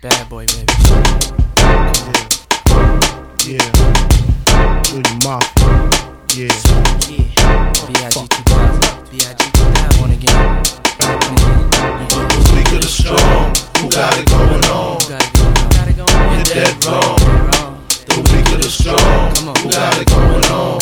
Bad boy, baby. Yeah. Junior Mafia. Yeah. B.I.G. 2000. B.I.G. 2000. Born again. The weak of the strong, who got it going on? You're dead wrong. The weak of the strong, who got it going on?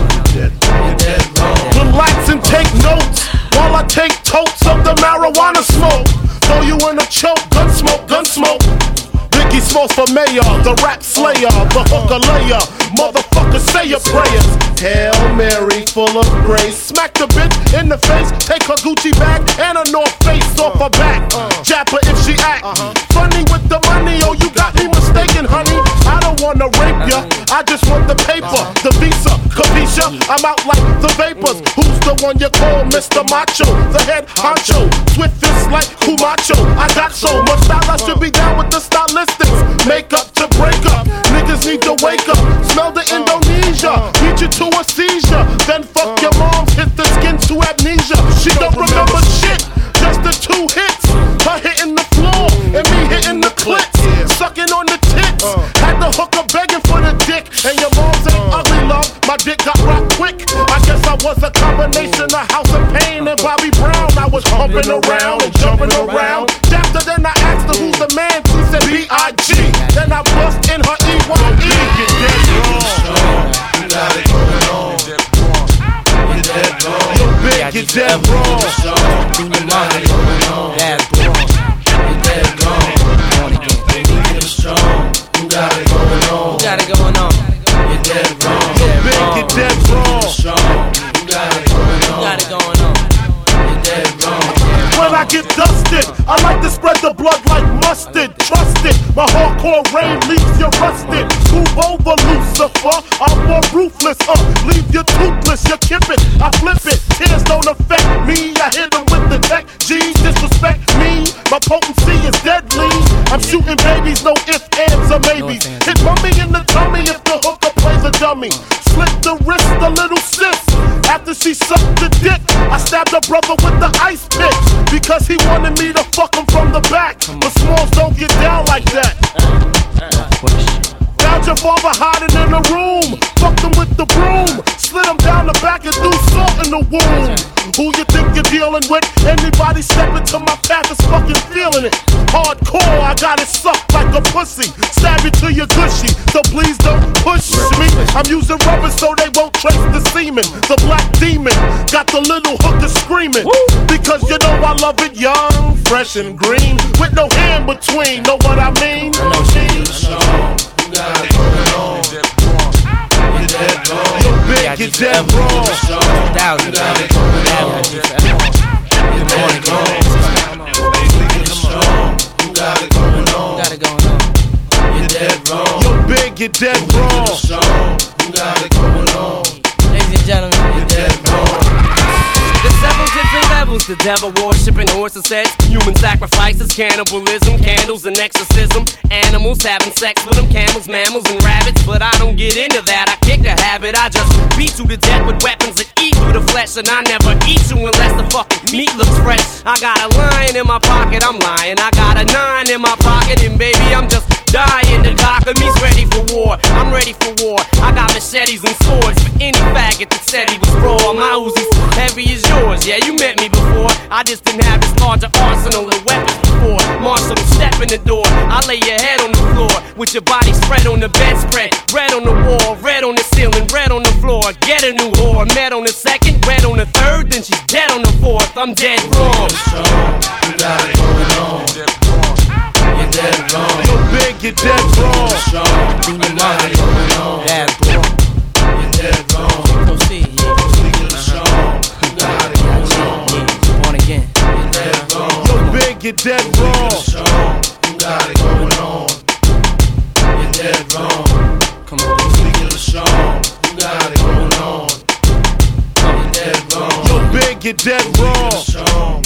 You're dead wrong. Relax and take notes while I take totes of the marijuana smoke. Throw you in a choke, gun smoke, gun smoke. Biggie Smalls for mayor, the rap slayer, the hooker layer. Motherfucker, say your prayers. Hail Mary, full of grace. Smack the bitch in the face, take her Gucci bag and a North Face off her back. Jab her if she act funny with the money. Oh, you got me mistaken, honey. I don't wanna rape ya, I just want the paper, the visa, capisha. I'm out like the vapors. Who's the one you call Mr. Macho? The head honcho, swift fist like Kumacho. I got so much style, I should be down with the stylistics. Make up to break up, niggas need to wake up. Smell the Indonesia, beat you to a seizure. Then fuck your moms, hit the skin to amnesia. She don't remember shit, just the 2 hits. Her hitting the floor and me hitting the clits. Sucking on the tits, had the hooker begging for the dick. And your mom's ain't ugly, love, my dick got rocked quick. I guess I was a combination of House of Pain and Bobby Brown. I was humping around and jumping around. After then I asked her who's the man, she said B.I.G. Then I bust in her E.Y.E. You're dead wrong. You got it going on. You're dead wrong. Yo, big, you're dead wrong. You got it going on. Bad boy. You're dead wrong. Born again. You're strong. You got it going on. Got it going on. You're dead wrong. Yo, big, you're dead wrong. Strong. You got it going on. Got it going on. You're dead wrong. When I get dusted, I like to spread the blood like mustard. Trust it, my hardcore rain leaves you rusted. Move over, Lucifer, I'm more ruthless. Leave you toothless, you kip it, I flip it. Tears don't affect me, I hit them with the tech. G, disrespect me, my potency is deadly. I'm shooting babies, no ifs, ands, or maybes. Hit mummy in the tummy if the hooker plays a dummy. Slit the wrist, a little sis. After she sucked the dick, I stabbed her brother with the ice pick. Because he wanted me to fuck him from the back. But Smalls don't get down like that. Found your father hiding in the room. Fucked him with the broom. Slid him down the back and threw salt in the womb. Who you think you're dealing with? Anybody step into my path is fucking feeling it. Hardcore, I got it sucked like a pussy. Stab you to your gushy, so please don't push me. I'm using rubber so they won't trace the semen. The black demon got the little hooker screaming. Because you know I love it young, fresh and green, with no hand between. Know what I mean? You're strong. You got it going on. You're dead wrong. Yo, big, you're dead wrong. You got it going on. You're dead wrong. You're strong. You got it going on. Got it going on. You're dead wrong. Yo, big, you're dead wrong. You're strong. You got it going on. Ladies and gentlemen, You're dead wrong. The several different levels, the devil worshipping horses heads, human sacrifices, cannibalism, candles and exorcism, animals having sex with them, camels, mammals and rabbits. But I don't get into that, I kick the habit. I just beat you to death with weapons that eat through the flesh. And I never eat you unless the fucking meat looks fresh. I got a lion in my pocket, I'm lying. I got a 9 in my pocket, and baby I'm just dying. The cock of me's ready for war, I'm ready for war. I got machetes and swords for any faggot that said he was raw. My Uzi's heavy as yours, yeah, you met me before. I just didn't have as large an arsenal of weapons before. Marshal, step in the door, I lay your head on the floor with your body spread on the bedspread. Red on the wall, red on the ceiling, red on the floor. Get a new whore, met on the second, red on the third, then she's dead on the fourth. I'm dead wrong. You got it going on. You're dead wrong. Yo, big, you're dead wrong. You got it going on. bad boy. You're dead wrong. Proceed, yeah. You're strong. You got it going on. Born again. You're dead wrong. Yo, big, you're dead wrong. Strong. You got it going on. You're dead wrong. Come on. You're strong. You got it going on. You're dead wrong. Yo, big, you're dead wrong. Strong.